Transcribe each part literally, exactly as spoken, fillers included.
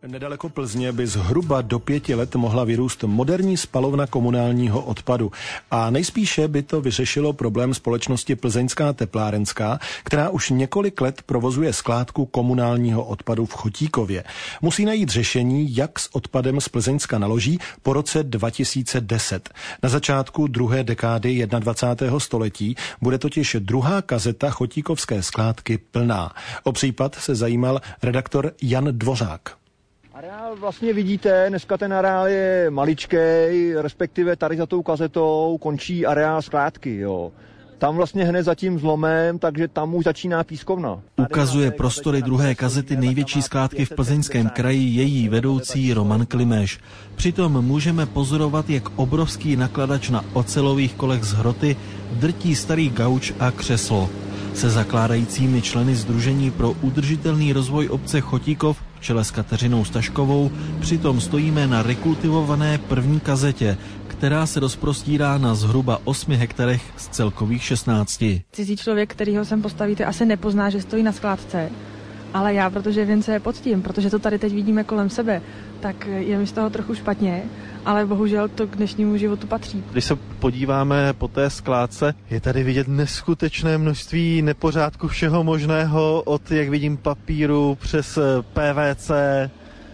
Nedaleko Plzně by zhruba do pěti let mohla vyrůst moderní spalovna komunálního odpadu. A nejspíše by to vyřešilo problém společnosti Plzeňská teplárenská, která už několik let provozuje skládku komunálního odpadu v Chotíkově. Musí najít řešení, jak s odpadem z Plzeňska naloží po roce dva tisíce deset. Na začátku druhé dekády dvacátého prvního století bude totiž druhá kazeta chotíkovské skládky plná. O případ se zajímal redaktor Jan Dvořák. Areál vlastně vidíte, dneska ten areál je maličkej, respektive tady za tou kazetou končí areál skládky, jo. Tam vlastně hned za tím zlomem, takže tam už začíná pískovna. Ukazuje prostory druhé kazety největší skládky v Plzeňském kraji její vedoucí Roman Klimeš. Přitom můžeme pozorovat, jak obrovský nakladač na ocelových kolech z hroty drtí starý gauč a křeslo. Se zakládajícími členy Sdružení pro udržitelný rozvoj obce Chotíkov v čele s Kateřinou Staškovou přitom stojíme na rekultivované první kazetě, která se rozprostírá na zhruba osmi hektarech z celkových šestnácti. Cizí člověk, kterýho sem postavíte, asi nepozná, že stojí na skládce, ale já, protože vím, co je pod tím, protože to tady teď vidíme kolem sebe, tak je mi z toho trochu špatně, ale bohužel to k dnešnímu životu patří. Když se podíváme po té skládce, je tady vidět neskutečné množství nepořádku všeho možného, od, jak vidím, papíru přes P V C,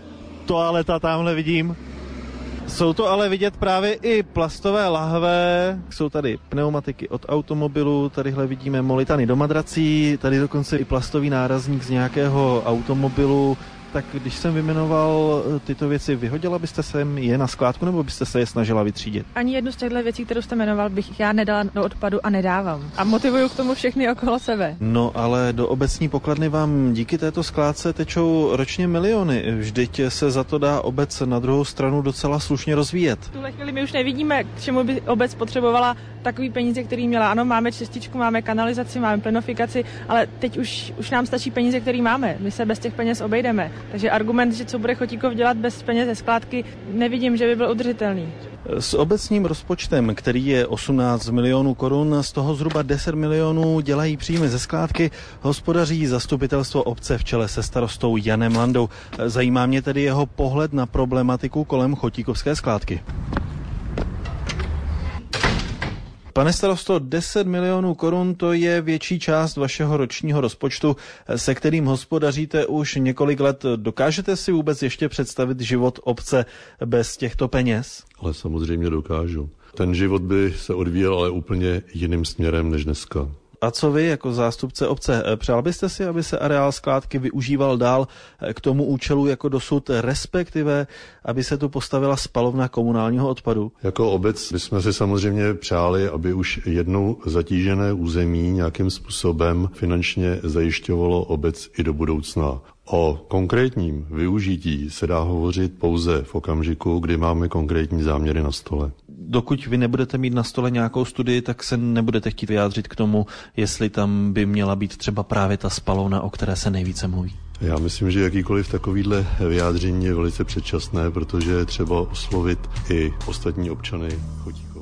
toaleta tamhle vidím. Jsou to ale vidět právě i plastové lahve, jsou tady pneumatiky od automobilu, tadyhle vidíme molitany do madrací, tady dokonce i plastový nárazník z nějakého automobilu. Tak když jsem vyjmenoval tyto věci, vyhodila byste se je na skládku, nebo byste se je snažila vytřídit? Ani jednu z těchto věcí, kterou jste jmenoval, bych já nedala do odpadu a nedávám. A motivuju k tomu všechny okolo sebe. No ale do obecní pokladny vám díky této skládce tečou ročně miliony. Vždyť se za to dá obec na druhou stranu docela slušně rozvíjet. V tuhle chvíli my už nevidíme, k čemu by obec potřebovala takový peníze, který měla. Ano, máme čističku, máme kanalizaci, máme plenofikaci, ale teď už, už nám stačí peníze, které máme. My se bez těch peněz obejdeme. Takže argument, že co bude Chotíkov dělat bez peněz ze skládky, nevidím, že by byl udržitelný. S obecním rozpočtem, který je osmnáct milionů korun, z toho zhruba deset milionů dělají příjmy ze skládky, hospodaří zastupitelstvo obce v čele se starostou Janem Landou. Zajímá mě tedy jeho pohled na problematiku kolem chotíkovské skládky. Pane starosto, deset milionů korun to je větší část vašeho ročního rozpočtu, se kterým hospodaříte už několik let. Dokážete si vůbec ještě představit život obce bez těchto peněz? Ale samozřejmě dokážu. Ten život by se odvíjel ale úplně jiným směrem než dneska. A co vy jako zástupce obce? Přál byste si, aby se areál skládky využíval dál k tomu účelu jako dosud, respektive aby se tu postavila spalovna komunálního odpadu? Jako obec bychom si samozřejmě přáli, aby už jednou zatížené území nějakým způsobem finančně zajišťovalo obec i do budoucna. O konkrétním využití se dá hovořit pouze v okamžiku, kdy máme konkrétní záměry na stole. Dokud vy nebudete mít na stole nějakou studii, tak se nebudete chtít vyjádřit k tomu, jestli tam by měla být třeba právě ta spalovna, o které se nejvíce mluví. Já myslím, že jakýkoliv takovýhle vyjádření je velice předčasné, protože je třeba oslovit i ostatní občany Chotíkova.